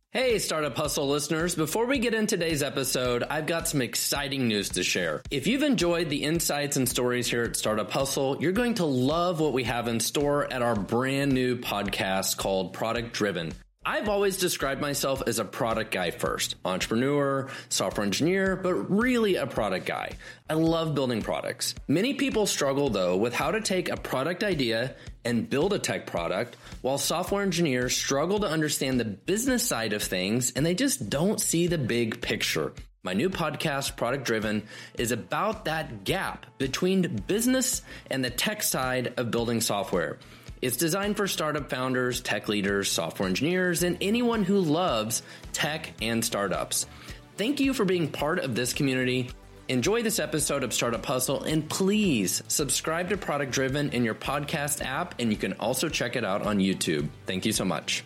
Hey, Startup Hustle listeners. Before we get into today's episode, I've got some exciting news to share. If you've enjoyed the insights and stories here at Startup Hustle, you're going to love what we have in store at our brand new podcast called Product Driven. I've always described myself as a product guy first, entrepreneur, software engineer, but really a product guy. I love building products. Many people struggle though with how to take a product idea and build a tech product, while software engineers struggle to understand the business side of things and they just don't see the big picture. My new podcast, Product Driven, is about that gap between business and the tech side of building software. It's designed for startup founders, tech leaders, software engineers, and anyone who loves tech and startups. Thank you for being part of this community. Enjoy this episode of Startup Hustle, and please subscribe to Product Driven in your podcast app, and you can also check it out on YouTube. Thank you so much.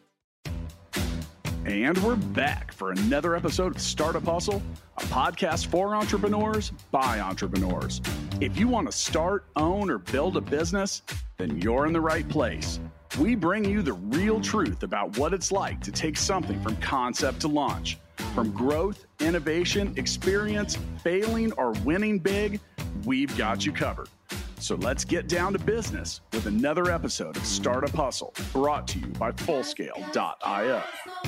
And we're back for another episode of Startup Hustle, a podcast for entrepreneurs by entrepreneurs. If you want to start, own, or build a business, then you're in the right place. We bring you the real truth about what it's like to take something from concept to launch. From growth, innovation, experience, failing, or winning big, we've got you covered. So let's get down to business with another episode of Startup Hustle, brought to you by Fullscale.io.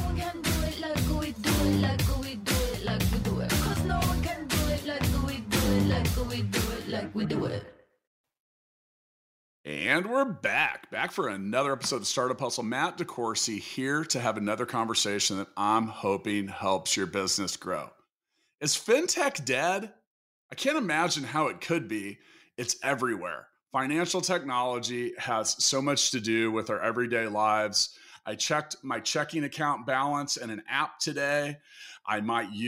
And we're back for another episode of Startup Hustle. Matt DeCoursey here to have another conversation that I'm hoping helps your business grow. Is fintech dead? I can't imagine how it could be. It's everywhere. Financial technology has so much to do with our everyday lives. I checked my checking account balance in an app today. I'm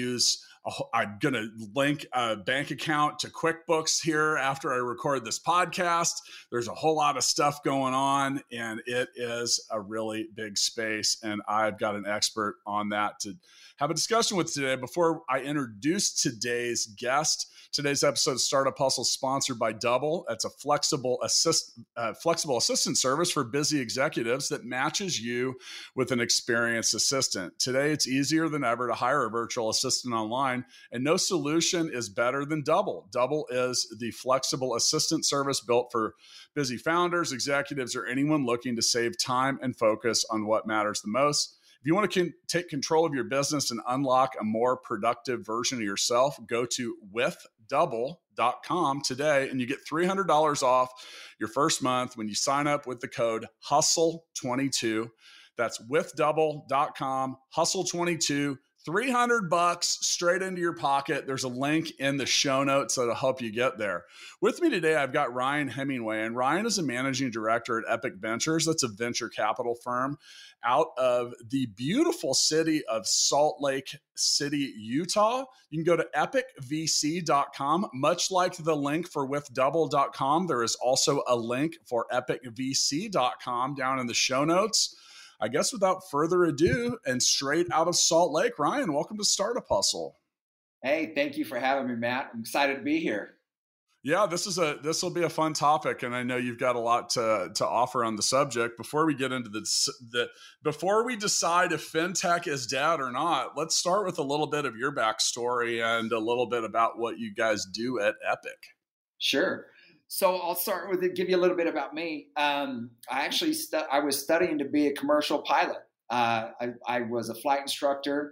going to link a bank account to QuickBooks here after I record this podcast. There's a whole lot of stuff going on, and it is a really big space. And I've got an expert on that to have a discussion with today. Before I introduce today's guest, today's episode of Startup Hustle is sponsored by Double. It's a flexible assistant service for busy executives that matches you with an experienced assistant. Today, it's easier than ever to hire a virtual assistant online, and no solution is better than Double. Double is the flexible assistant service built for busy founders, executives, or anyone looking to save time and focus on what matters the most. If you want to take control of your business and unlock a more productive version of yourself, go to withdouble.com today and you get $300 off your first month when you sign up with the code HUSTLE22. That's withdouble.com, HUSTLE22. $300 straight into your pocket. There's a link in the show notes that'll help you get there. With me today, I've got Ryan Hemingway, and Ryan is a managing director at Epic Ventures. That's a venture capital firm out of the beautiful city of Salt Lake City, Utah. You can go to epicvc.com. Much like the link for withdouble.com, there is also a link for epicvc.com down in the show notes. I guess without further ado, and straight out of Salt Lake, Ryan, welcome to Startup Hustle. Hey, thank you for having me, Matt. I'm excited to be here. Yeah, this will be a fun topic, and I know you've got a lot to offer on the subject. Before we get into before we decide if fintech is dead or not, let's start with a little bit of your backstory and a little bit about what you guys do at Epic. Sure. So I'll start with give you a little bit about me. I was studying to be a commercial pilot. I was a flight instructor,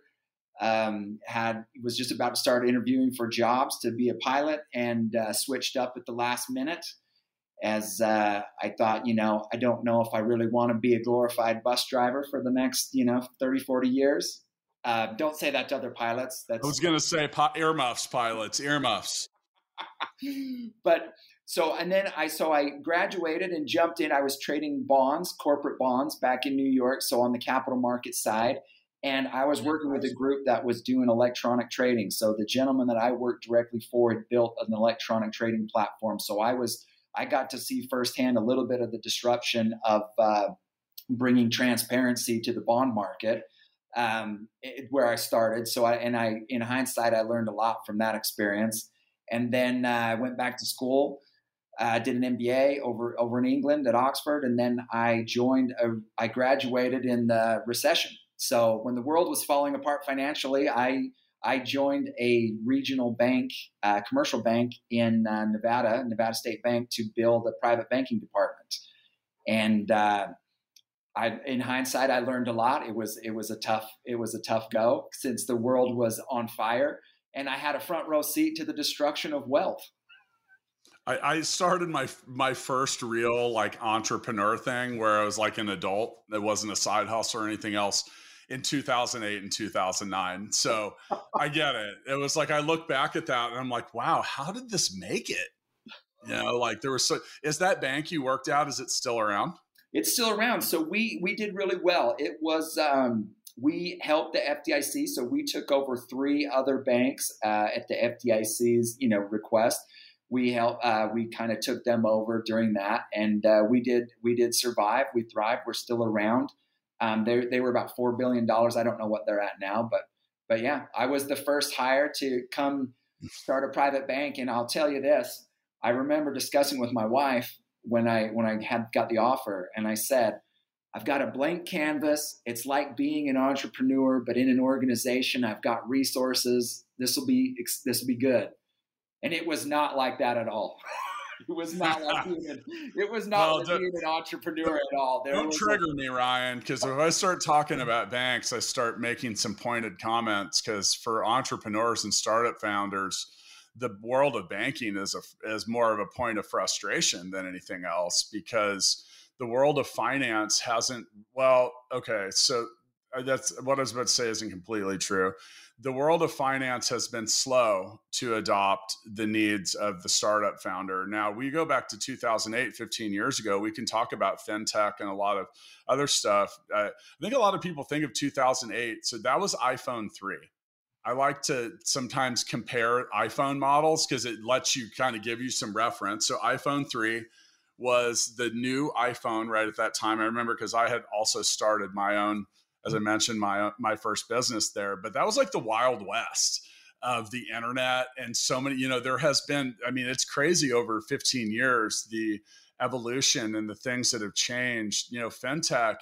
was just about to start interviewing for jobs to be a pilot, and switched up at the last minute as I thought, I don't know if I really want to be a glorified bus driver for the next, 30, 40 years. Don't say that to other pilots. I was going to say earmuffs pilots, earmuffs. But I graduated and jumped in. I was trading bonds, corporate bonds back in New York. So on the capital market side, and I was working with a group that was doing electronic trading. So the gentleman that I worked directly for had built an electronic trading platform. So I got to see firsthand a little bit of the disruption of bringing transparency to the bond market, where I started. So in hindsight, I learned a lot from that experience. And then I went back to school, did an MBA over in England at Oxford. And then I graduated in the recession. So when the world was falling apart financially, I joined a regional bank, commercial bank in Nevada State Bank, to build a private banking department. And in hindsight, I learned a lot. It was a tough go, since the world was on fire, and I had a front row seat to the destruction of wealth. I started my first real like entrepreneur thing where I was like an adult. It wasn't a side hustle or anything else, in 2008 and 2009. So I get it. It was like, I look back at that and I'm like, wow, how did this make it? You know, like is that bank you worked at, is it still around? It's still around. So we did really well. It was, we helped the FDIC. So we took over 3 other banks at the FDIC's, request. We kind of took them over during that, and we did survive. We thrived. We're still around. They were about $4 billion. I don't know what they're at now, but yeah, I was the first hire to come start a private bank. And I'll tell you this, I remember discussing with my wife when I got the offer, and I said, I've got a blank canvas. It's like being an entrepreneur, but in an organization. I've got resources. This will be good. And it was not like that at all. It was not like being an entrepreneur at all. Don't trigger me, Ryan, because if I start talking about banks, I start making some pointed comments, because for entrepreneurs and startup founders, the world of banking is more of a point of frustration than anything else, because the world of finance hasn't, so that's what I was about to say isn't completely true. The world of finance has been slow to adopt the needs of the startup founder. Now, we go back to 2008, 15 years ago, we can talk about fintech and a lot of other stuff. I think a lot of people think of 2008. So that was iPhone 3. I like to sometimes compare iPhone models because it lets you kind of give you some reference. So iPhone 3 was the new iPhone right at that time. I remember because I had also started my own, as I mentioned, my first business there. But that was like the Wild West of the internet. And so many, there has been, it's crazy over 15 years, the evolution and the things that have changed. Fintech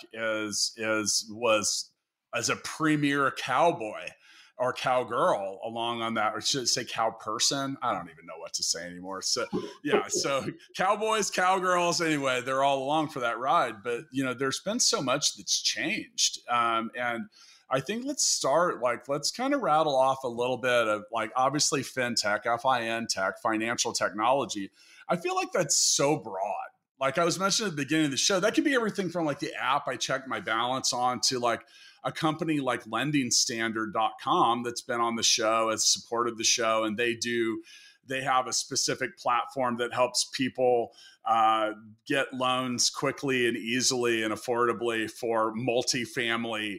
was as a premier cowboy or cowgirl along on that, or should I say cow person? I don't even know what to say anymore. So yeah, so cowboys, cowgirls, anyway, they're all along for that ride. But there's been so much that's changed, and I think let's kind of rattle off a little bit of obviously fintech, FIN tech, financial technology. I feel like that's so broad. Like I was mentioning at the beginning of the show, that could be everything from the app I check my balance on to a company like lendingstandard.com that's been on the show, has supported the show, and they have a specific platform that helps people get loans quickly and easily and affordably for multifamily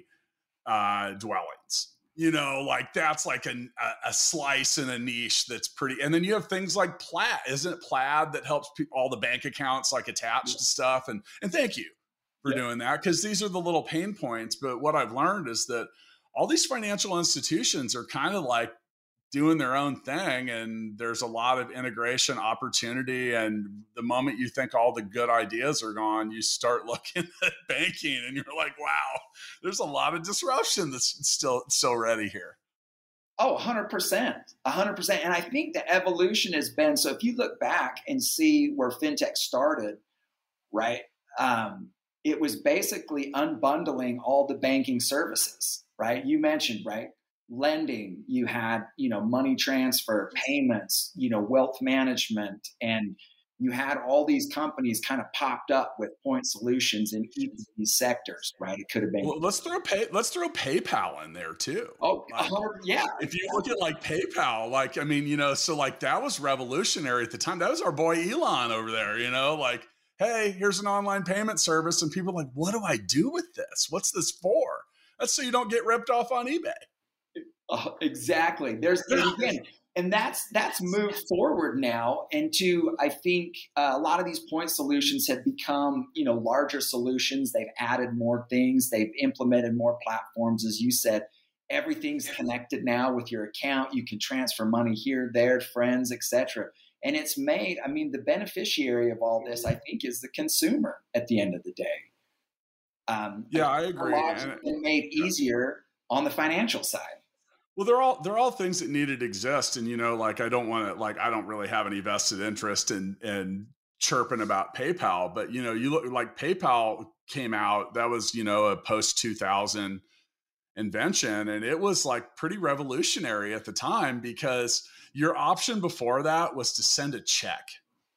dwellings. That's a slice and a niche that's pretty. And then you have things like Plaid. Isn't it Plaid that helps all the bank accounts attached to stuff? And thank you for doing that, because these are the little pain points. But what I've learned is that all these financial institutions are kind of doing their own thing, and there's a lot of integration opportunity. And the moment you think all the good ideas are gone, you start looking at banking and you're like, wow, there's a lot of disruption that's still ready here. Oh, 100%. And I think the evolution has been, so if you look back and see where fintech started, right? It was basically unbundling all the banking services, right? You mentioned, right? Lending, you had, money transfer, payments, wealth management, and you had all these companies kind of popped up with point solutions in each of these sectors, right? It could have been. Well, let's throw PayPal in there too. Oh, yeah. If you look at PayPal, that was revolutionary at the time. That was our boy Elon over there, hey, here's an online payment service. And people are like, what do I do with this? What's this for? That's so you don't get ripped off on eBay. Exactly. And that's moved forward now into, I think, a lot of these point solutions have become, larger solutions. They've added more things. They've implemented more platforms. As you said, everything's connected now with your account. You can transfer money here, there, friends, etc. And it's made, the beneficiary of all this, I think, is the consumer at the end of the day. Yeah, I agree. Lives have been made easier on the financial side. Well, they're all things that needed to exist, and like I don't really have any vested interest in chirping about PayPal, but you look like PayPal came out, that was a post 2000 invention, and it was like pretty revolutionary at the time because your option before that was to send a check.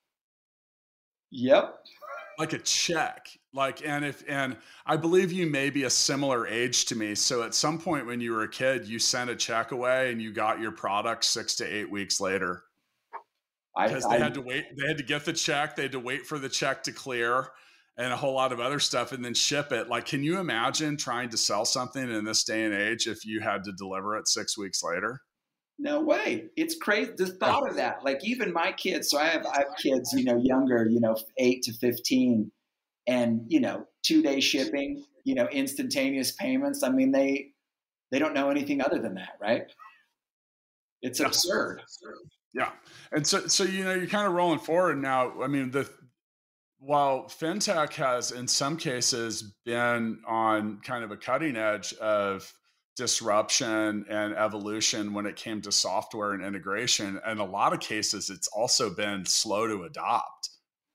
Yep. Like a check. And I believe you may be a similar age to me. So at some point when you were a kid, you sent a check away and you got your product 6 to 8 weeks later. Because they had to wait. They had to get the check. They had to wait for the check to clear and a whole lot of other stuff and then ship it. Like, can you imagine trying to sell something in this day and age if you had to deliver it 6 weeks later? No way. It's crazy. The thought of that, like even my kids, so I have kids, younger, 8 to 15 and, 2-day shipping, instantaneous payments. I mean, they don't know anything other than that, right? It's absurd. Yeah. And so you're kind of rolling forward now. I mean, while fintech has in some cases been on kind of a cutting edge of disruption and evolution when it came to software and integration, in a lot of cases, it's also been slow to adopt.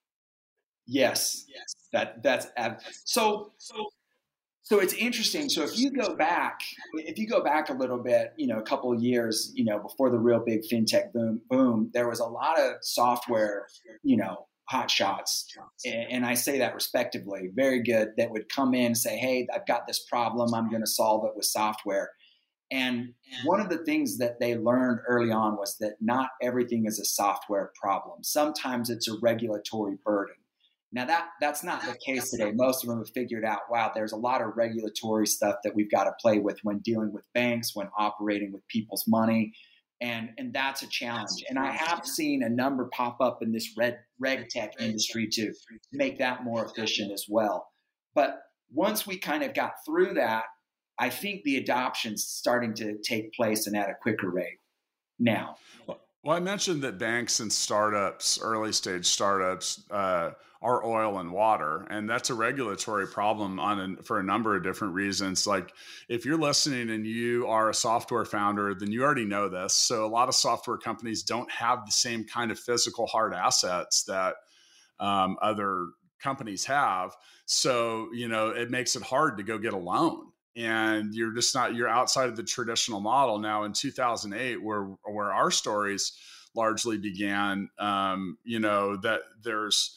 Yes. That's so it's interesting. So if you go back a little bit, a couple of years, before the real big fintech boom, there was a lot of software, hot shots. And I say that respectively, very good, that would come in and say, hey, I've got this problem. I'm going to solve it with software. And one of the things that they learned early on was that not everything is a software problem. Sometimes it's a regulatory burden. Now that's not the case today. Most of them have figured out, wow, there's a lot of regulatory stuff that we've got to play with when dealing with banks, when operating with people's money. And that's a challenge. And I have seen a number pop up in this reg tech industry to make that more efficient as well. But once we kind of got through that, I think the adoption's starting to take place and at a quicker rate now. Well, I mentioned that banks and startups, early stage startups, are oil and water, and that's a regulatory problem for a number of different reasons. Like if you're listening and you are a software founder, then you already know this. So a lot of software companies don't have the same kind of physical hard assets that other companies have. So, it makes it hard to go get a loan. And you're outside of the traditional model. Now in 2008, where our stories largely began, that there's,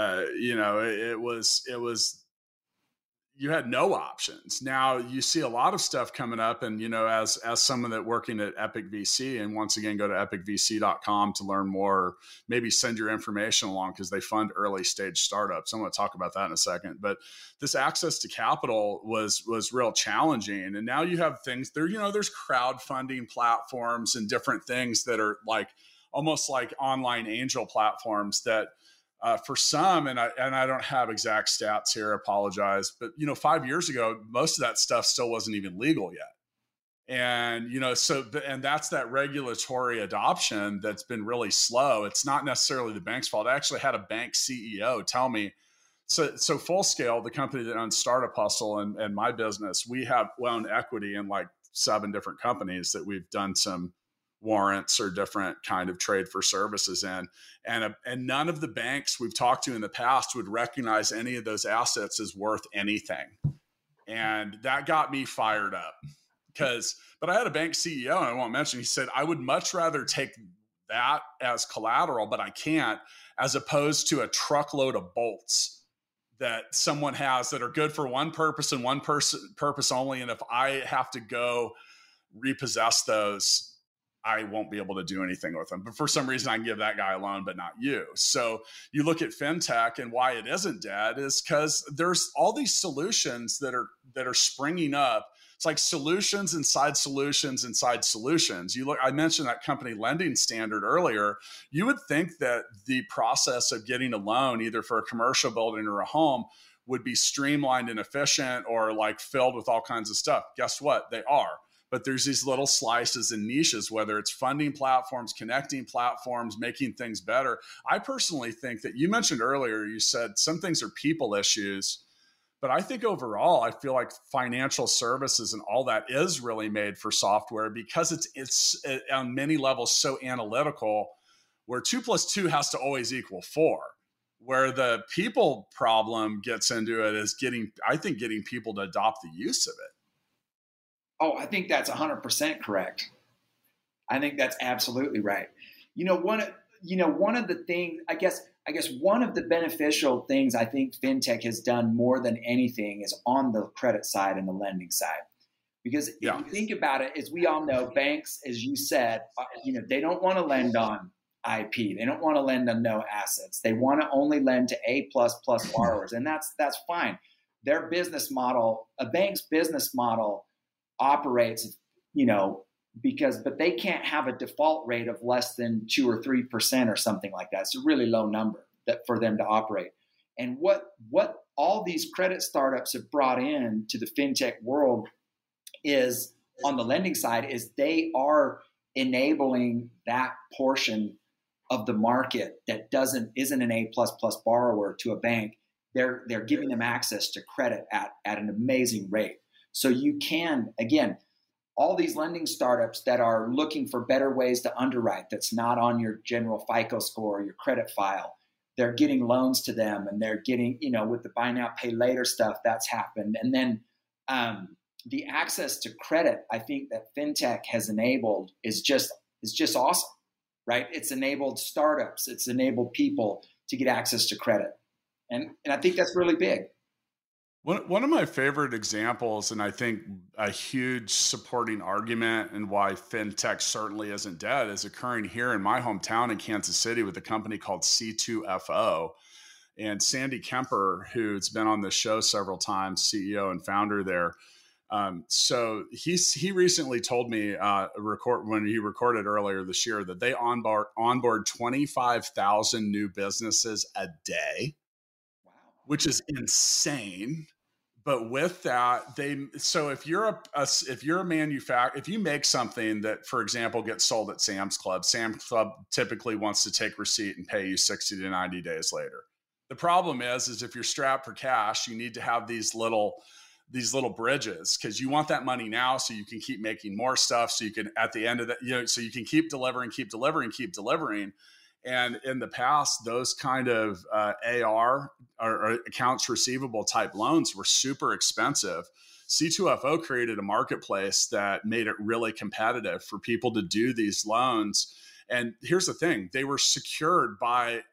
it was, you had no options. Now you see a lot of stuff coming up, and, as someone that working at Epic VC, and once again, go to epicvc.com to learn more, maybe send your information along because they fund early stage startups. I'm going to talk about that in a second, but this access to capital was real challenging. And now you have things there, there's crowdfunding platforms and different things that are like almost like online angel platforms that, for some, and I don't have exact stats here, I apologize, but 5 years ago, most of that stuff still wasn't even legal yet. And, and that's that regulatory adoption that's been really slow. It's not necessarily the bank's fault. I actually had a bank CEO tell me, so Fullscale, the company that owns Startup Hustle and my business, we own equity in like 7 different companies that we've done some warrants or different kind of trade for services in. And none of the banks we've talked to in the past would recognize any of those assets as worth anything. And that got me fired up but I had a bank CEO, and I won't mention, he said, I would much rather take that as collateral, but I can't, as opposed to a truckload of bolts that someone has that are good for one purpose and one purpose only. And if I have to go repossess those, I won't be able to do anything with them. But for some reason, I can give that guy a loan, but not you. So you look at fintech, and why it isn't dead is because there's all these solutions that are springing up. It's like solutions inside solutions inside solutions. I mentioned that company Lending Standard earlier. You would think that the process of getting a loan, either for a commercial building or a home, would be streamlined and efficient or like filled with all kinds of stuff. Guess what? They are. But there's these little slices and niches, whether it's funding platforms, connecting platforms, making things better. I personally think that you mentioned earlier, you said some things are people issues, But I think overall, I feel like financial services and all that is really made for software because it's on many levels so analytical, where 2 + 2 has to always equal 4. Where the people problem gets into it is getting people to adopt the use of it. Oh, I think that's 100% correct. I think that's absolutely right. One of the things, I guess one of the beneficial things I think fintech has done more than anything is on the credit side and the lending side. Because if you think about it, as we all know, banks, as you said, they don't want to lend on IP. They don't want to lend on no assets. They want to only lend to A++ borrowers, and that's fine. Their business model, a bank's business model, operates, but they can't have a default rate of less than 2 or 3% or something like that. It's a really low number for them to operate. And what all these credit startups have brought in to the fintech world is, on the lending side, is they are enabling that portion of the market that isn't an A++ borrower to a bank. They're giving them access to credit at an amazing rate. So you can, again, all these lending startups that are looking for better ways to underwrite that's not on your general FICO score or your credit file, they're getting loans to them, and they're getting, with the buy now, pay later stuff that's happened. And then the access to credit, I think that fintech has enabled is just awesome, right? It's enabled startups, it's enabled people to get access to credit. And I think that's really big. One of my favorite examples, and I think a huge supporting argument and why fintech certainly isn't dead, is occurring here in my hometown in Kansas City with a company called C2FO. And Sandy Kemper, who's been on the show several times, CEO and founder there. So he recently told me when he recorded earlier this year that they onboard 25,000 new businesses a day. Which is insane. But with that, if you're a manufacturer, if you make something that, for example, gets sold at Sam's Club typically wants to take receipt and pay you 60 to 90 days later. The problem is if you're strapped for cash, you need to have these little bridges, because you want that money now so you can keep making more stuff, so you can, at the end of that, so you can keep delivering. And in the past, those kind of AR or accounts receivable type loans were super expensive. C2FO created a marketplace that made it really competitive for people to do these loans. And here's the thing: they were secured by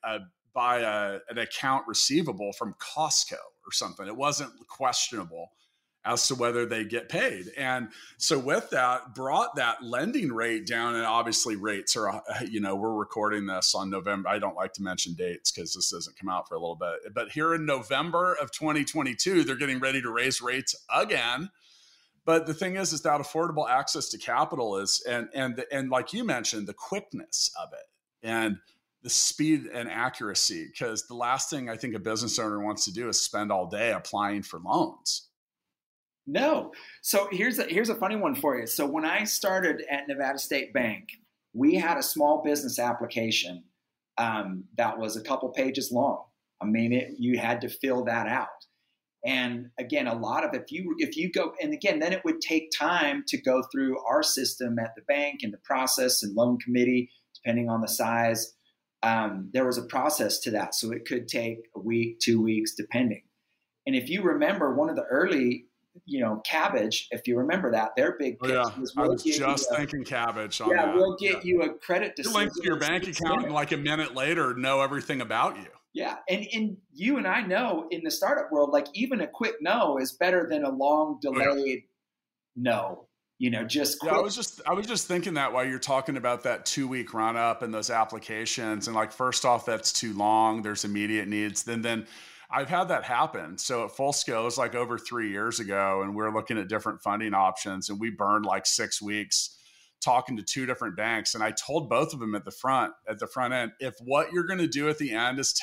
an account receivable from Costco or something. It wasn't questionable as to whether they get paid. And so with that, brought that lending rate down. And obviously rates are, we're recording this on November. I don't like to mention dates because this doesn't come out for a little bit. But here in November of 2022, they're getting ready to raise rates again. But the thing is that affordable access to capital is, and like you mentioned, the quickness of it and the speed and accuracy, because the last thing I think a business owner wants to do is spend all day applying for loans. No. So here's a funny one for you. So when I started at Nevada State Bank, we had a small business application that was a couple pages long. I mean, you had to fill that out. And again, a lot of, if you go, and again, then it would take time to go through our system at the bank and the process and loan committee, depending on the size. There was a process to that. So it could take a week, 2 weeks, depending. And if you remember, one of the early, Kabbage, if you remember that, their big pitch was, I was just thinking Kabbage on that. We'll get you a credit decision. Link to your bank account and like a minute later know everything about you. Yeah. And you and I know in the startup world, like even a quick no is better than a long delayed no. Just quick. Yeah, I was just thinking that while you're talking about that 2-week run up and those applications, and like, first off, that's too long. There's immediate needs. Then I've had that happen. So at Full Scale, it was like over 3 years ago, and we're looking at different funding options, and we burned like 6 weeks talking to 2 different banks. And I told both of them at the front end, if what you're going to do at the end is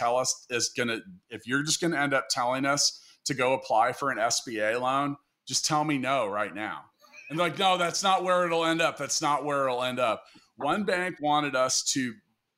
if you're just going to end up telling us to go apply for an SBA loan, just tell me no right now. And they're like, no, that's not where it'll end up. That's not where it'll end up. One bank wanted us to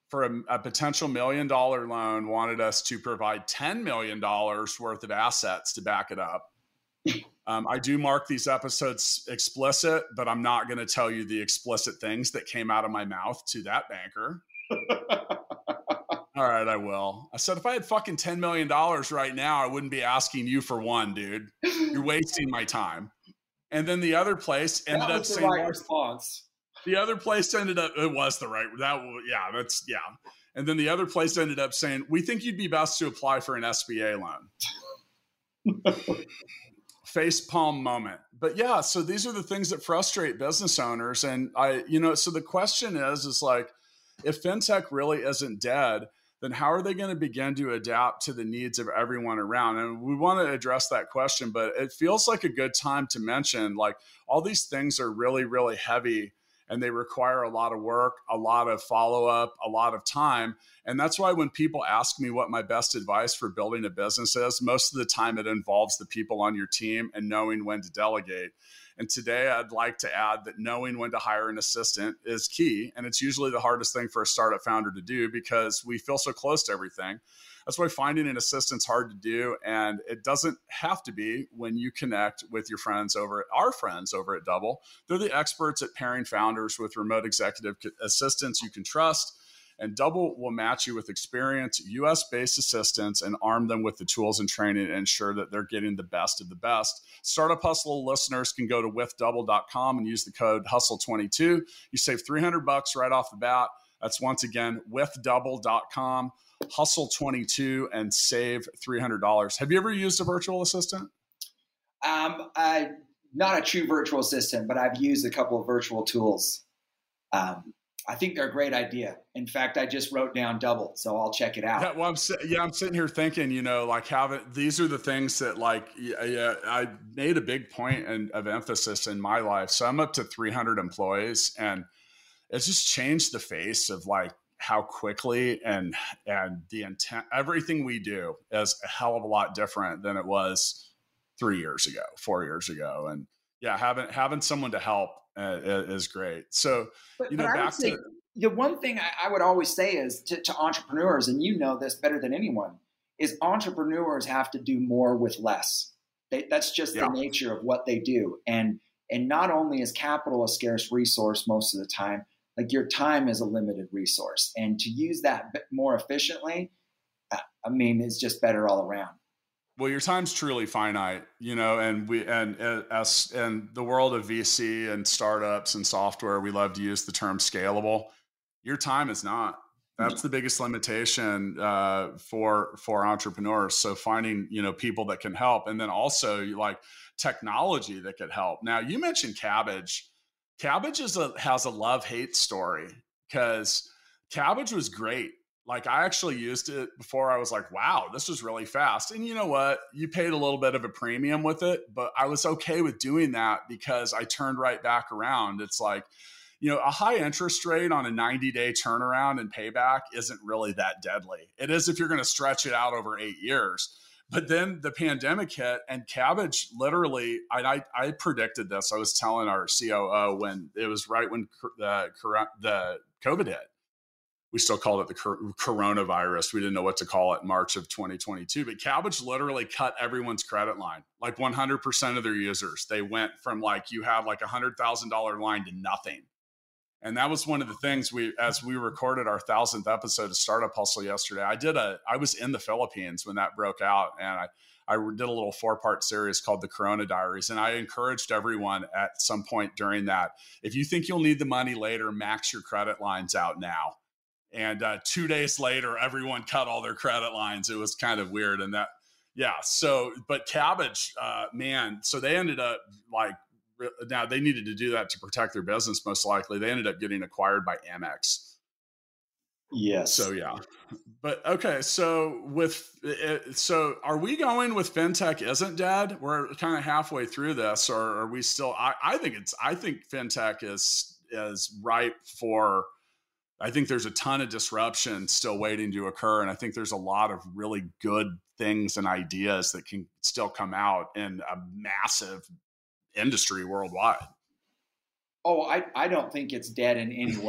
for a potential $1 million loan, wanted us to provide $10 million worth of assets to back it up. I do mark these episodes explicit, but I'm not going to tell you the explicit things that came out of my mouth to that banker. All right, I will. I said, if I had fucking $10 million right now, I wouldn't be asking you for one, dude. You're wasting my time. And then the other place ended up saying, right response. The other place ended up, it was the right, yeah. And then the other place ended up saying, we think you'd be best to apply for an SBA loan. Face palm moment. But yeah, so these are the things that frustrate business owners. And so the question is like, if fintech really isn't dead, then how are they going to begin to adapt to the needs of everyone around? And we want to address that question, but it feels like a good time to mention, like, all these things are really, really heavy and they require a lot of work, a lot of follow-up, a lot of time. And that's why when people ask me what my best advice for building a business is, most of the time it involves the people on your team and knowing when to delegate. And today I'd like to add that knowing when to hire an assistant is key. And it's usually the hardest thing for a startup founder to do because we feel so close to everything. That's why finding an assistant's hard to do. And it doesn't have to be when you connect with your friends our friends over at Double. They're the experts at pairing founders with remote executive assistants you can trust. And Double will match you with experienced US-based assistants and arm them with the tools and training to ensure that they're getting the best of the best. Startup Hustle listeners can go to withdouble.com and use the code HUSTLE22. You save $300 right off the bat. That's once again withdouble.com, HUSTLE22, and save $300. Have you ever used a virtual assistant? Not a true virtual assistant, but I've used a couple of virtual tools. I think they're a great idea. In fact, I just wrote down Double, so I'll check it out. Yeah, well, I'm sitting here thinking, these are the things that I made a big point of emphasis in my life. So I'm up to 300 employees, and it's just changed the face of like how quickly and the intent, everything we do is a hell of a lot different than it was 3 years ago, 4 years ago. And yeah, having someone to help is great. So, the one thing I would always say is to entrepreneurs, and you know this better than anyone, is entrepreneurs have to do more with less. That's just the nature of what they do. And not only is capital a scarce resource most of the time, like your time is a limited resource. And to use that more efficiently, it's just better all around. Well, your time's truly finite, and in the world of VC and startups and software, we love to use the term scalable. Your time is not. That's the biggest limitation for entrepreneurs. So finding, people that can help, and then also like technology that could help. Now, you mentioned Kabbage. Kabbage has a love-hate story because Kabbage was great. Like, I actually used it before. I was like, wow, this was really fast. And you know what? You paid a little bit of a premium with it, but I was okay with doing that because I turned right back around. It's like, a high interest rate on a 90-day turnaround and payback isn't really that deadly. It is if you're going to stretch it out over 8 years. But then the pandemic hit, and Kabbage literally, I predicted this. I was telling our COO when it was right when the COVID hit. We still called it the coronavirus. We didn't know what to call it in March of 2022. But Kabbage literally cut everyone's credit line, like 100% of their users. They went from like, you have like $100,000 line to nothing. And that was one of the things as we recorded our 1,000th episode of Startup Hustle yesterday. I was in the Philippines when that broke out, and I did a little 4-part series called The Corona Diaries. And I encouraged everyone at some point during that, if you think you'll need the money later, max your credit lines out now. And 2 days later, everyone cut all their credit lines. It was kind of weird. And but Kabbage, so they ended up now they needed to do that to protect their business. Most likely they ended up getting acquired by Amex. Yes. So, yeah. But okay. So are we going with fintech isn't dead? We're kind of halfway through this, or are we still, I think fintech is ripe for, I think there's a ton of disruption still waiting to occur. And I think there's a lot of really good things and ideas that can still come out in a massive industry worldwide. Oh, I don't think it's dead in any way.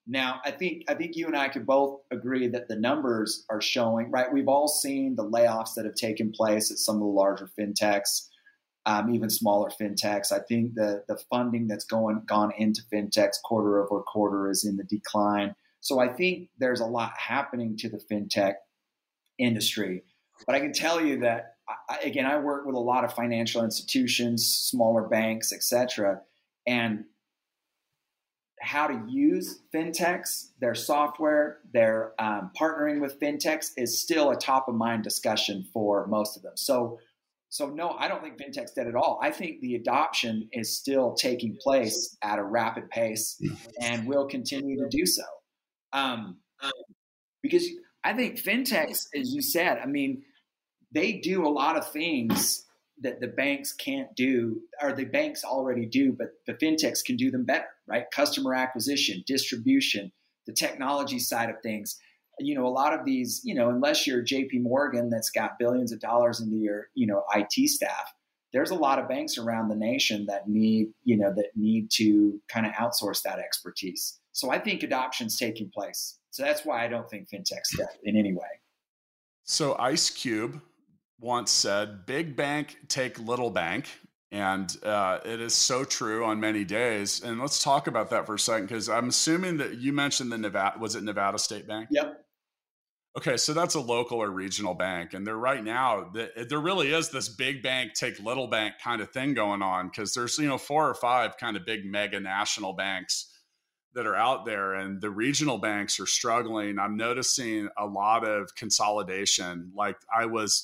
Now, I think you and I could both agree that the numbers are showing, right? We've all seen the layoffs that have taken place at some of the larger fintechs, even smaller fintechs. I think the funding that's gone into fintechs quarter over quarter is in the decline. So I think there's a lot happening to the fintech industry. But I can tell you that, again, I work with a lot of financial institutions, smaller banks, et cetera, and how to use fintechs, their software, their partnering with fintechs is still a top of mind discussion for most of them. So no, I don't think fintech's dead at all. I think the adoption is still taking place at a rapid pace and will continue to do so. Because I think fintechs, as you said, I mean, they do a lot of things that the banks can't do, or the banks already do, but the fintechs can do them better, right? Customer acquisition, distribution, the technology side of things. A lot of these, unless you're JP Morgan that's got billions of dollars into your, IT staff, there's a lot of banks around the nation that need to kind of outsource that expertise. So I think adoption's taking place. So that's why I don't think fintech's dead in any way. So Ice Cube once said, "Big bank take little bank." And it is so true on many days. And let's talk about that for a second, because I'm assuming that you mentioned Nevada State Bank? Yep. Okay, so that's a local or regional bank. And there really is this big bank take little bank kind of thing going on, because there's 4 or 5 kind of big mega national banks that are out there, and the regional banks are struggling. I'm noticing a lot of consolidation. Like I was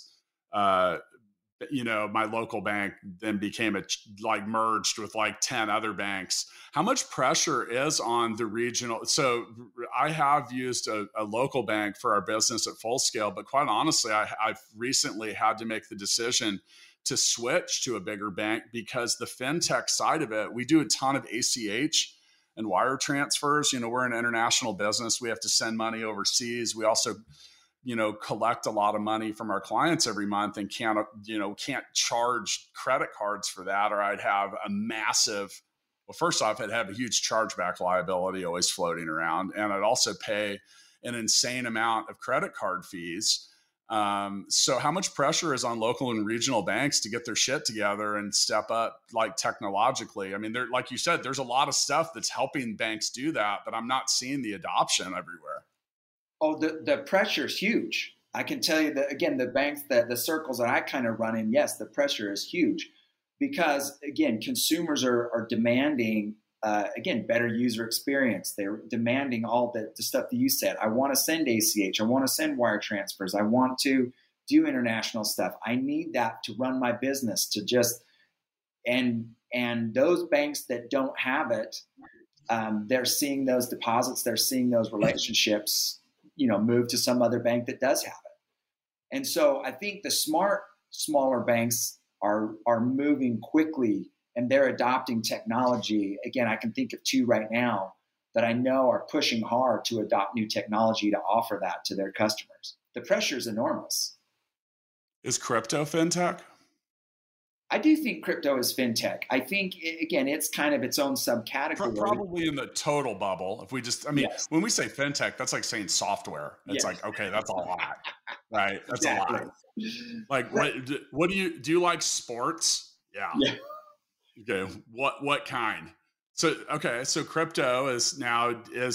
my local bank then became merged with 10 other banks. How much pressure is on the regional? So I have used a local bank for our business at Full Scale, but quite honestly, I've recently had to make the decision to switch to a bigger bank, because the fintech side of it, we do a ton of ACH and wire transfers. We're an international business. We have to send money overseas. We also collect a lot of money from our clients every month, and can't charge credit cards for that, or I'd have a massive, first off, I'd have a huge chargeback liability always floating around. And I'd also pay an insane amount of credit card fees. So how much pressure is on local and regional banks to get their shit together and step up technologically? I mean, like you said, there's a lot of stuff that's helping banks do that, but I'm not seeing the adoption everywhere. Oh, the pressure is huge. I can tell you that, again, the banks, the circles that I kind of run in, yes, the pressure is huge, because, again, consumers are demanding, better user experience. They're demanding all the stuff that you said. I want to send ACH. I want to send wire transfers. I want to do international stuff. I need that to run my business, and those banks that don't have it, they're seeing those deposits, they're seeing those relationships move to some other bank that does have it. And so I think the smart, smaller banks are moving quickly, and they're adopting technology. Again, I can think of 2 right now that I know are pushing hard to adopt new technology to offer that to their customers. The pressure is enormous. Is crypto fintech? I do think crypto is fintech. I think, again, it's kind of its own subcategory. Probably in the total bubble. If we yes. When we say fintech, that's like saying software. It's yes. Okay, that's a lot, right? That's exactly. A lot. What do you like sports? Yeah. Okay. What kind? So crypto is now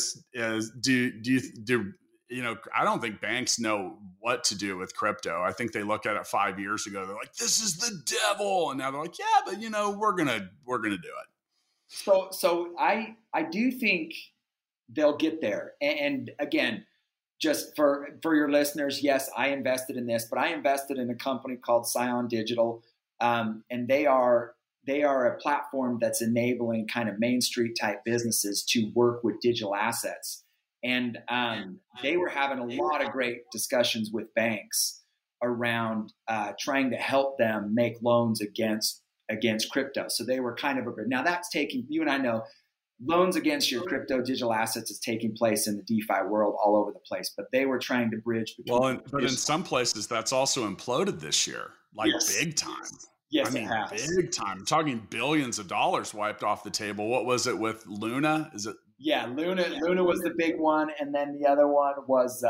I don't think banks know what to do with crypto. I think they looked at it 5 years ago. They're like, "This is the devil," and now they're like, "Yeah, but we're gonna do it." So I do think they'll get there. And again, just for your listeners, yes, I invested in this, but I invested in a company called Scion Digital, and they are a platform that's enabling kind of Main Street type businesses to work with digital assets. And they were having a lot of great discussions with banks around trying to help them make loans against crypto. So they were kind of now that's taking, you and I know, loans against your crypto digital assets is taking place in the DeFi world all over the place. But they were trying to bridge between. But in some places that's also imploded this year, yes. Big time. Yes, it has. Big time. I'm talking billions of dollars wiped off the table. What was it with Luna? Is it? Yeah, Luna was the big one, and then the other one was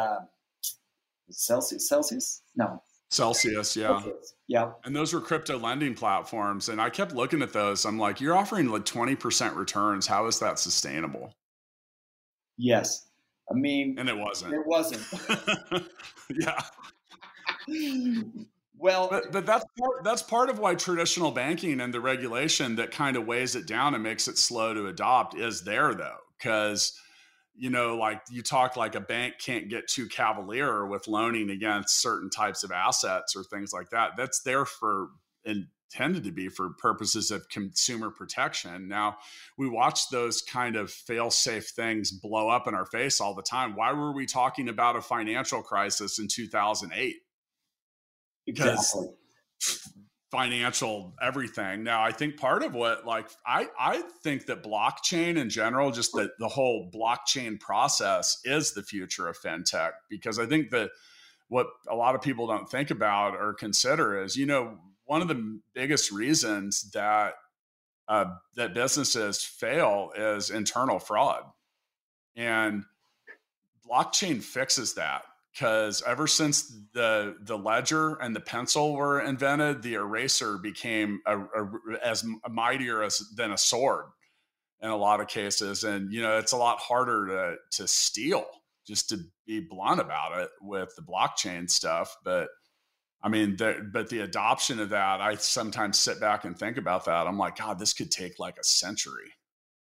Celsius? No. Celsius, yeah. Celsius. Yeah. And those were crypto lending platforms. And I kept looking at those. I'm like, you're offering like 20% returns. How is that sustainable? Yes. I mean, and it wasn't. It wasn't. Yeah. Well, but that's part of why traditional banking and the regulation that kind of weighs it down and makes it slow to adopt is there, though, because like you talk like a bank can't get too cavalier with loaning against certain types of assets or things like that. That's there for intended to be for purposes of consumer protection. Now, we watch those kind of fail-safe things blow up in our face all the time. Why were we talking about a financial crisis in 2008? Because exactly. Financial everything. Now, I think part of what, like, I think that blockchain in general, just the whole blockchain process is the future of fintech, because I think that what a lot of people don't think about or consider is, one of the biggest reasons that that businesses fail is internal fraud. And blockchain fixes that. Because ever since the ledger and the pencil were invented, the eraser became as mightier than a sword in a lot of cases. And, it's a lot harder to steal, just to be blunt about it, with the blockchain stuff. But I mean, the adoption of that, I sometimes sit back and think about that. I'm like, God, this could take like a century.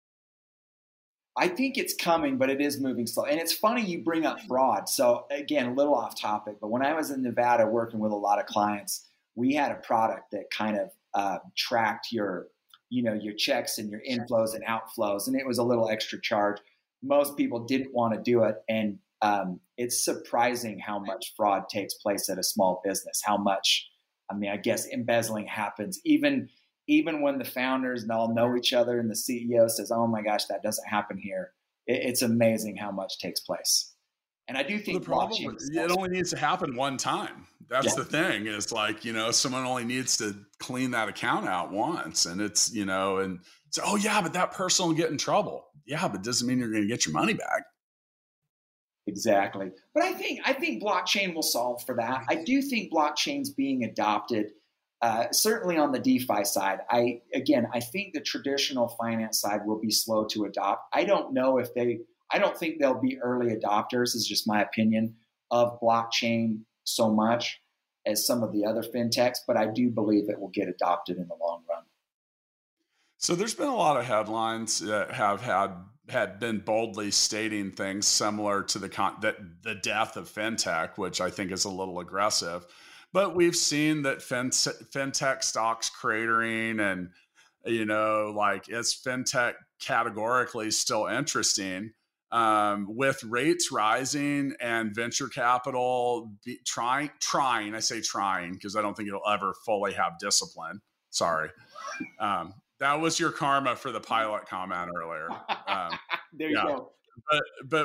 I think it's coming, but it is moving slow. And it's funny you bring up fraud. So again, a little off topic, but when I was in Nevada working with a lot of clients, we had a product that kind of tracked your checks and your inflows and outflows. And it was a little extra charge. Most people didn't want to do it. And it's surprising how much fraud takes place at a small business, how much, I guess embezzling happens, even when the founders and all know each other and the CEO says, oh my gosh, that doesn't happen here. It's amazing how much takes place. And I do think the problem it only needs to happen one time. That's the thing, is like, someone only needs to clean that account out once. And it's, and so, oh yeah, but that person will get in trouble. Yeah, but it doesn't mean you're going to get your money back. Exactly. But I think blockchain will solve for that. I do think blockchain's being adopted. Certainly on the DeFi side, I think the traditional finance side will be slow to adopt. I don't think they'll be early adopters, is just my opinion, of blockchain so much as some of the other fintechs, but I do believe it will get adopted in the long run. So there's been a lot of headlines that had been boldly stating things similar to the death of fintech, which I think is a little aggressive. But we've seen that fintech stocks cratering, and, is fintech categorically still interesting? With rates rising and venture capital trying, I say trying because I don't think it'll ever fully have discipline. Sorry. That was your karma for the pilot comment earlier. There you go. But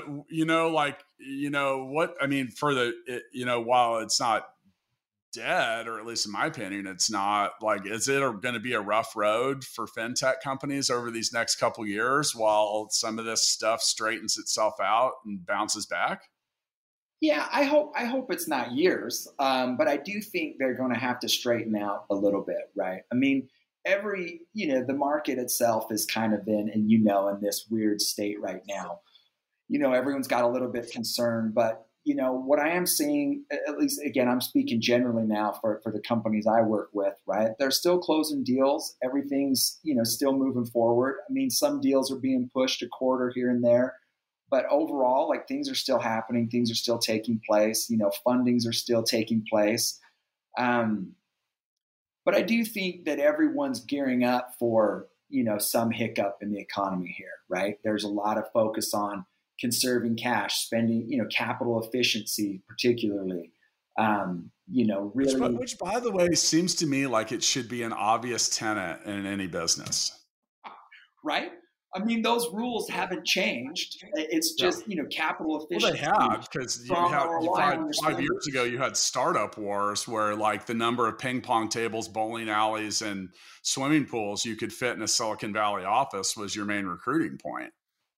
while it's not dead, or at least in my opinion, it's not, like, is it going to be a rough road for fintech companies over these next couple of years while some of this stuff straightens itself out and bounces back? Yeah, I hope it's not years, but I do think they're going to have to straighten out a little bit, right? The market itself is kind of in this weird state right now. Everyone's got a little bit concerned, but what I am seeing, at least, again, I'm speaking generally now for the companies I work with, right? They're still closing deals. Everything's, still moving forward. Some deals are being pushed a quarter here and there, but overall, like, things are still happening. Things are still taking place. Fundings are still taking place. But I do think that everyone's gearing up for, some hiccup in the economy here, right? There's a lot of focus on conserving cash, spending, capital efficiency, particularly, really. Which, by the way, seems to me like it should be an obvious tenet in any business. Right? Those rules haven't changed. It's just, capital efficiency. Well, they have, because five years ago, you had startup wars where, like, the number of ping pong tables, bowling alleys, and swimming pools you could fit in a Silicon Valley office was your main recruiting point.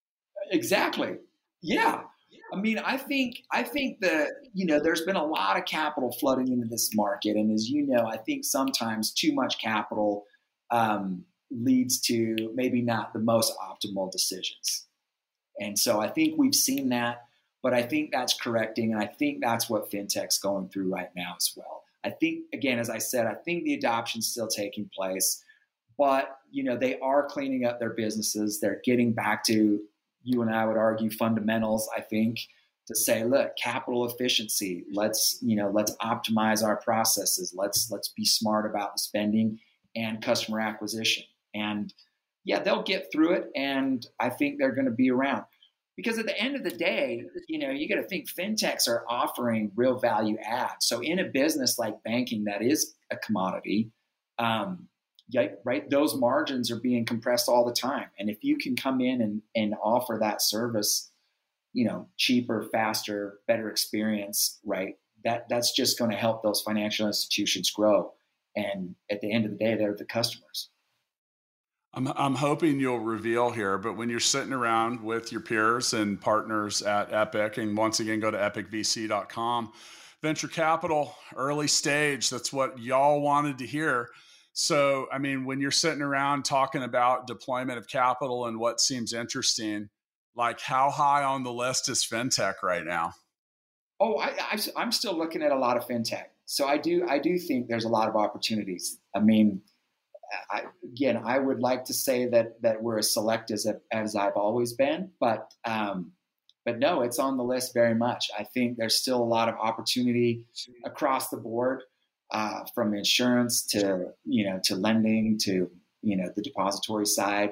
Exactly. Yeah. I mean, I think that, there's been a lot of capital flooding into this market. And as you know, I think sometimes too much capital leads to maybe not the most optimal decisions. And so I think we've seen that, but I think that's correcting. And I think that's what fintech's going through right now as well. I think, again, as I said, I think the adoption's still taking place, but, they are cleaning up their businesses. They're getting back to, you and I would argue, fundamentals, I think, to say, look, capital efficiency, let's optimize our processes. Let's be smart about the spending and customer acquisition. And yeah, they'll get through it. And I think they're going to be around, because at the end of the day, you got to think fintechs are offering real value add. So in a business like banking, that is a commodity, right? Those margins are being compressed all the time. And if you can come in and offer that service, cheaper, faster, better experience, right? That's just going to help those financial institutions grow. And at the end of the day, they're the customers. I'm hoping you'll reveal here, but when you're sitting around with your peers and partners at Epic, and once again, go to epicvc.com, venture capital, early stage, that's what y'all wanted to hear. So, I mean, when you're sitting around talking about deployment of capital and what seems interesting, like how high on the list is fintech right now? Oh, I'm still looking at a lot of fintech. So I do think there's a lot of opportunities. I mean, I would like to say that we're as select as I've always been, but no, it's on the list very much. I think there's still a lot of opportunity across the board, from insurance to lending to the depository side.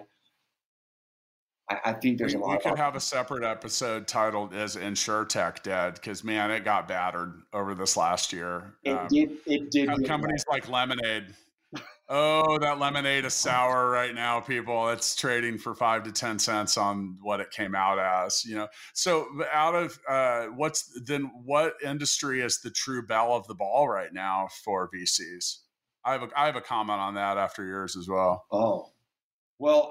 I think there's a lot. We could have a separate episode titled "Is InsurTech Dead?" Because man, it got battered over this last year. It did. Companies like Lemonade. Oh, that lemonade is sour right now, people. It's trading for 5 to 10 cents on what it came out as, So out of what industry is the true belle of the ball right now for VCs? I have a comment on that after yours as well. Oh, well,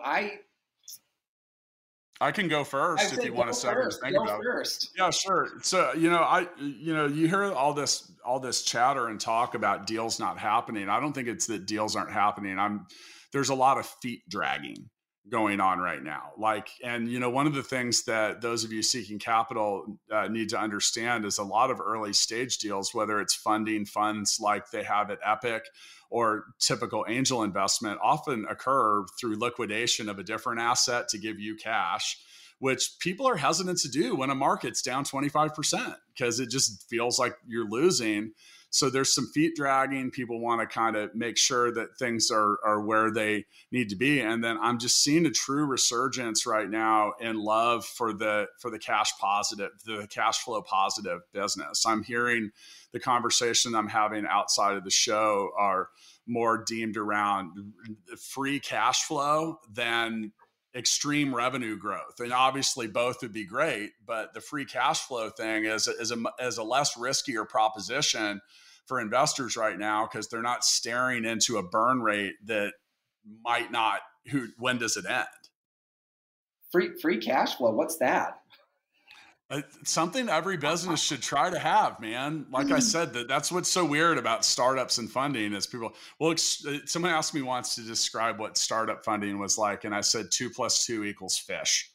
I can go first if you want to think about it. Yeah, sure. So, you hear all this chatter and talk about deals not happening. I don't think it's that deals aren't happening. There's a lot of feet dragging going on right now. One of the things that those of you seeking capital need to understand is a lot of early stage deals, whether it's funding funds like they have at Epic or typical angel investment, often occur through liquidation of a different asset to give you cash, which people are hesitant to do when a market's down 25% because it just feels like you're losing. So there's some feet dragging. People want to kind of make sure that things are where they need to be. And then I'm just seeing a true resurgence right now in love for the cash positive, the cash flow positive business. I'm hearing the conversation I'm having outside of the show are more deemed around free cash flow than extreme revenue growth. And obviously both would be great, but the free cash flow thing is a less riskier proposition for investors right now because they're not staring into a burn rate that might not, when does it end? Free cash flow, what's that? Something every business should try to have, man. Like I said, that's what's so weird about startups and funding is people, someone asked me once to describe what startup funding was like. And I said 2 + 2 = fish.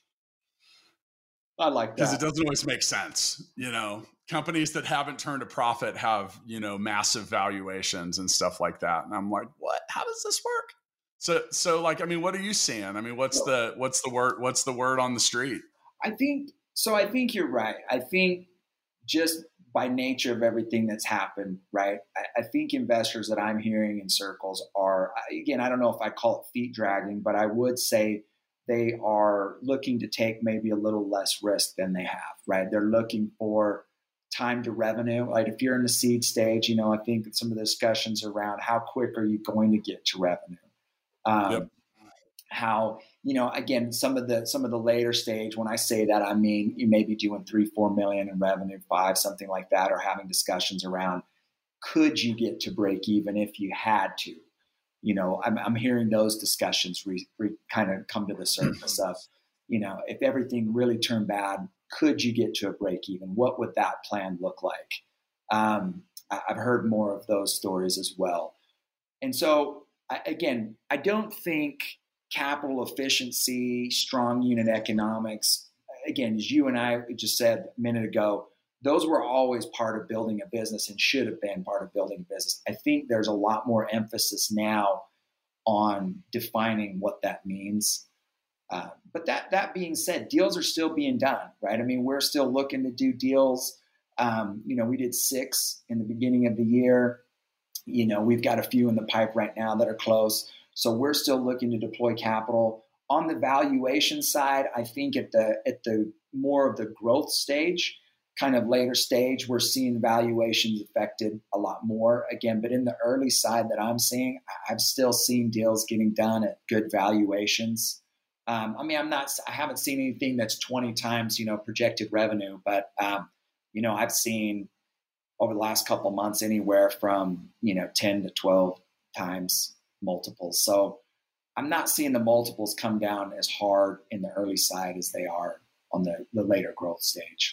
I like that. Because it doesn't always make sense. Companies that haven't turned a profit have, massive valuations and stuff like that. And I'm like, what? How does this work? So what are you seeing? What's the word on the street? I think you're right. I think just by nature of everything that's happened, right? I think investors that I'm hearing in circles are, again, I don't know if I call it feet dragging, but I would say they are looking to take maybe a little less risk than they have, right? They're looking for time to revenue. Like if you're in the seed stage, I think that some of the discussions around how quick are you going to get to revenue? Yep. How, again, some of the later stage, when I say that, I mean, you may be doing 3-4 million in revenue, 5, something like that, or having discussions around, could you get to break even if you had to? I'm hearing those discussions kind of come to the surface of, if everything really turned bad, could you get to a break even? What would that plan look like? I've heard more of those stories as well. And so, I don't think capital efficiency, strong unit economics, again, as you and I just said a minute ago, those were always part of building a business and should have been part of building a business. I think there's a lot more emphasis now on defining what that means. But that being said, deals are still being done, right? I mean, we're still looking to do deals. We did 6 in the beginning of the year. We've got a few in the pipe right now that are close. So we're still looking to deploy capital. On the valuation side, I think at the more of the growth stage, kind of later stage, we're seeing valuations affected a lot more again. But in the early side that I'm seeing, I've still seen deals getting done at good valuations. I haven't seen anything that's 20 times, projected revenue, but, I've seen over the last couple of months anywhere from, 10 to 12 times multiples. So I'm not seeing the multiples come down as hard in the early side as they are on the later growth stage.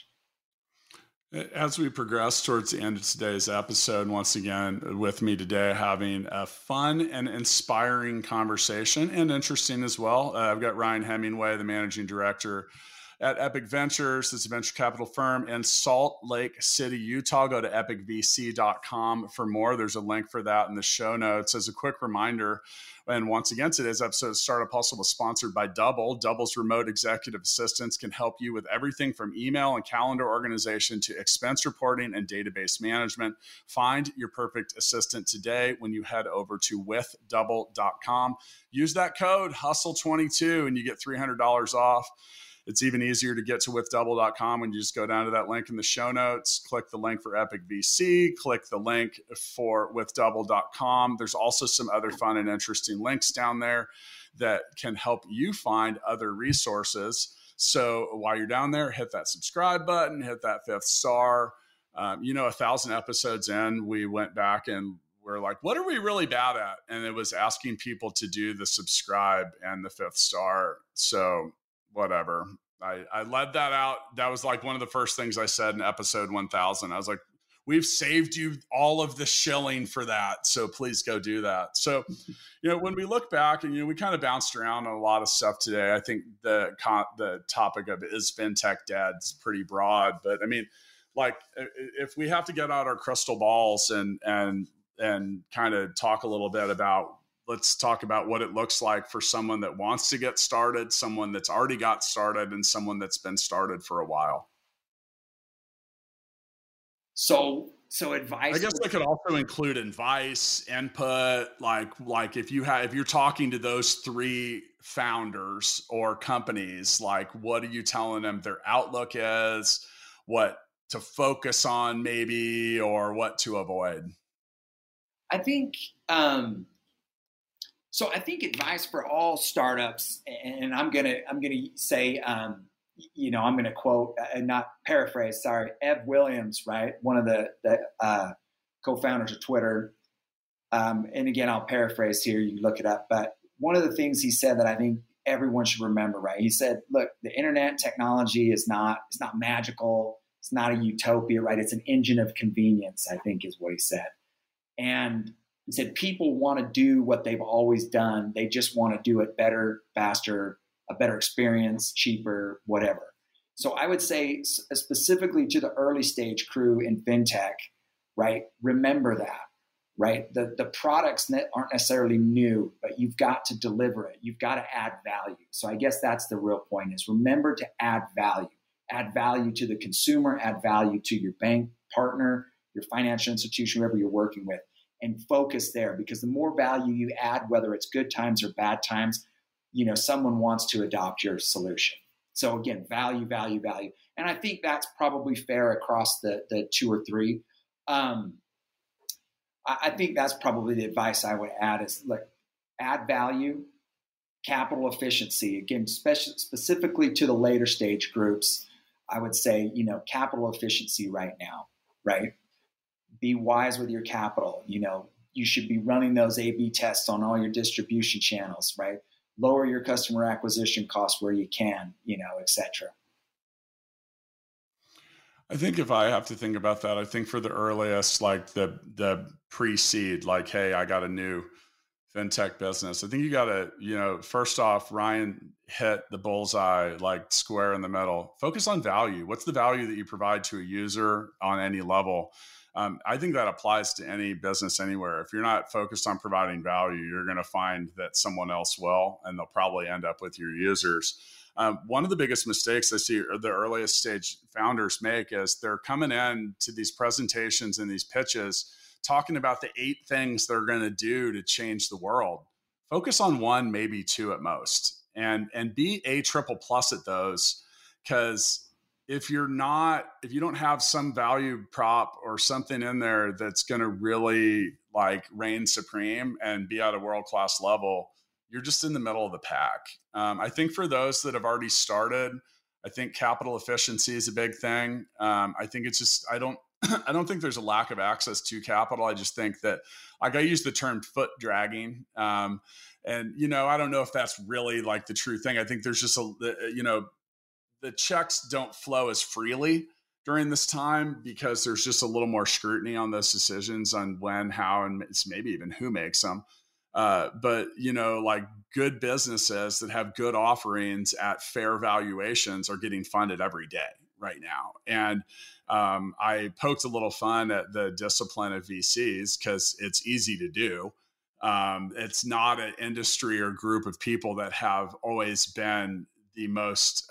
As we progress towards the end of today's episode, once again, with me today, having a fun and inspiring conversation and interesting as well. I've got Ryan Hemingway, the managing director at Epic Ventures. It's a venture capital firm in Salt Lake City, Utah. Go to epicvc.com for more. There's a link for that in the show notes. As a quick reminder, and once again, today's episode of Startup Hustle was sponsored by Double. Double's remote executive assistants can help you with everything from email and calendar organization to expense reporting and database management. Find your perfect assistant today when you head over to withdouble.com. Use that code HUSTLE22 and you get $300 off. It's even easier to get to withdouble.com when you just go down to that link in the show notes, click the link for Epic VC, click the link for withdouble.com. There's also some other fun and interesting links down there that can help you find other resources. So while you're down there, hit that subscribe button, hit that 5th star. 1,000 episodes in, we went back and we're like, what are we really bad at? And it was asking people to do the subscribe and the 5th star. So whatever. I led that out. That was like one of the first things I said in episode 1000. I was like, we've saved you all of the shilling for that. So please go do that. So, when we look back and, we kind of bounced around on a lot of stuff today. I think the topic of is FinTech dead? It's pretty broad, but I mean, like if we have to get out our crystal balls and kind of talk a little bit about, let's talk about what it looks like for someone that wants to get started, someone that's already got started, and someone that's been started for a while. So advice. I guess I could also include advice, input, like if you're talking to those 3 founders or companies, like what are you telling them their outlook is, what to focus on maybe, or what to avoid? I think, So I think advice for all startups, and I'm gonna say, I'm gonna quote and not paraphrase. Sorry, Ev Williams, right? One of the co-founders of Twitter. And again, I'll paraphrase here. You look it up, but one of the things he said that I think everyone should remember, right? He said, "Look, the internet technology it's not magical. It's not a utopia, right? It's an engine of convenience." I think is what he said, and he said, people want to do what they've always done. They just want to do it better, faster, a better experience, cheaper, whatever. So I would say specifically to the early stage crew in FinTech, right? Remember that, right? The products aren't necessarily new, but you've got to deliver it. You've got to add value. So I guess that's the real point is remember to add value to the consumer, add value to your bank partner, your financial institution, whoever you're working with. And focus there, because the more value you add, whether it's good times or bad times, someone wants to adopt your solution. So again, value. And I think that's probably fair across the 2 or 3. I think that's probably the advice I would add is add value, capital efficiency. Again, specifically to the later stage groups, I would say, capital efficiency right now, right? Be wise with your capital. You should be running those A/B tests on all your distribution channels, right? lower your customer acquisition costs where you can, et cetera. I think if I have to think about that, I think for the earliest, like the pre-seed, like, hey, I got a new fintech business. I think you got to, first off, Ryan hit the bullseye, like square in the middle. Focus on value. What's the value that you provide to a user on any level? I think that applies to any business anywhere. If you're not focused on providing value, you're going to find that someone else will, and they'll probably end up with your users. One of the biggest mistakes I see the earliest stage founders make is they're coming in to these presentations and these pitches talking about the 8 things they're going to do to change the world. Focus on 1, maybe 2 at most, and be A+ at those. Because if you don't have some value prop or something in there that's going to really like reign supreme and be at a world-class level, you're just in the middle of the pack. I think for those that have already started, I think capital efficiency is a big thing. I think it's just, I don't think there's a lack of access to capital. I just think that, like, I use the term foot dragging. And, I don't know if that's really like the true thing. I think there's just the checks don't flow as freely during this time because there's just a little more scrutiny on those decisions on when, how, and maybe even who makes them. But like good businesses that have good offerings at fair valuations are getting funded every day right now. And I poked a little fun at the discipline of VCs because it's easy to do. It's not an industry or group of people that have always been the most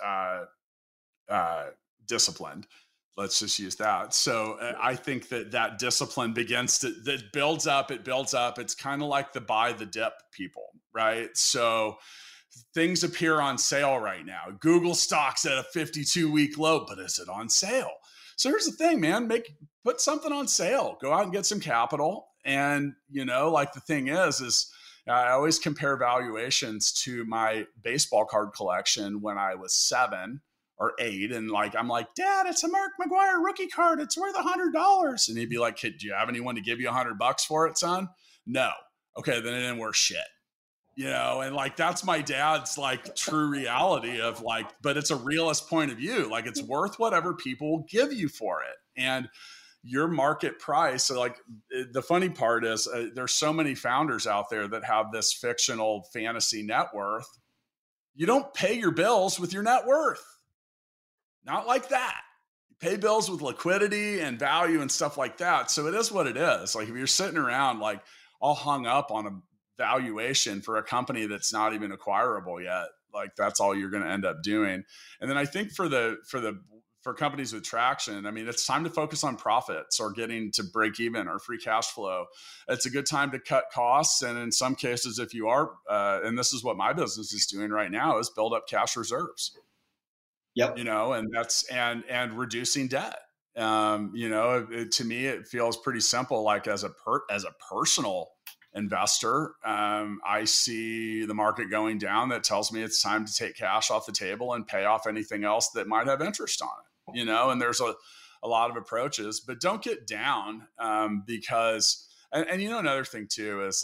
disciplined. Let's just use that. So I think that discipline that builds up. It's kind of like the buy the dip people, right? So things appear on sale right now. Google stock's at a 52-week low, but is it on sale? So here's the thing, man, put something on sale, go out and get some capital. And, like the thing is I always compare valuations to my baseball card collection when I was 7 or 8. And I'm like, Dad, it's a Mark McGwire rookie card. It's worth $100. And he'd be like, kid, do you have anyone to give you $100 for it, son? No. Okay. Then it didn't worth shit. And that's my dad's true reality of but it's a realist point of view. It's worth whatever people will give you for it. And your market price. So the funny part is there's so many founders out there that have this fictional fantasy net worth. You don't pay your bills with your net worth. Not like that. You pay bills with liquidity and value and stuff like that. So it is what it is. If you're sitting around all hung up on a valuation for a company that's not even acquirable yet, that's all you're going to end up doing. And then I think for companies with traction, it's time to focus on profits or getting to break even or free cash flow. It's a good time to cut costs. And in some cases, if you are, and this is what my business is doing right now, is build up cash reserves. Yep. And that's, and reducing debt. To me, it feels pretty simple. As a personal investor, I see the market going down. That tells me it's time to take cash off the table and pay off anything else that might have interest on it, and there's a lot of approaches, but don't get down because, and another thing too, is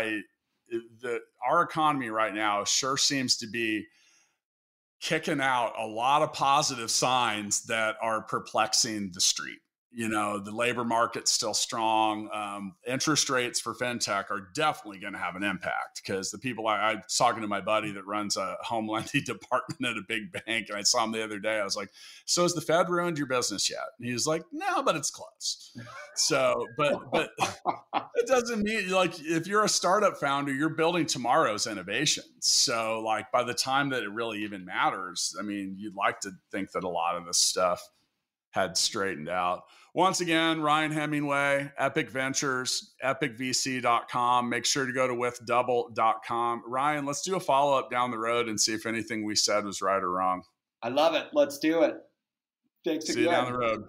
our economy right now sure seems to be kicking out a lot of positive signs that are perplexing the street. The labor market's still strong. Interest rates for fintech are definitely going to have an impact because the people I was talking to my buddy that runs a home lending department at a big bank, and I saw him the other day. I was like, "So has the Fed ruined your business yet?" And he was like, "No, but it's close." So, but it doesn't mean if you're a startup founder, you're building tomorrow's innovation. So, by the time that it really even matters, you'd like to think that a lot of this stuff had straightened out. Once again, Ryan Hemingway, Epic Ventures, epicvc.com. Make sure to go to withdouble.com. Ryan, let's do a follow-up down the road and see if anything we said was right or wrong. I love it. Let's do it. Thanks again. See you down the road.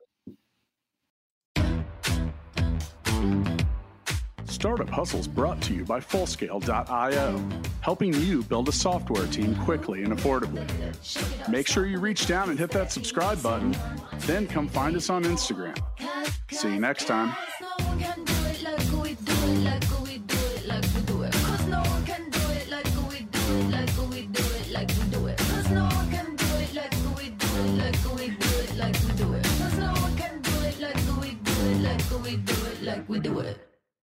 Startup Hustles brought to you by Fullscale.io, helping you build a software team quickly and affordably. Make sure you reach down and hit that subscribe button, then come find us on Instagram. See you next time. Like we do it, like we do it. 'Cause no one can do it like we do it, like we we do it.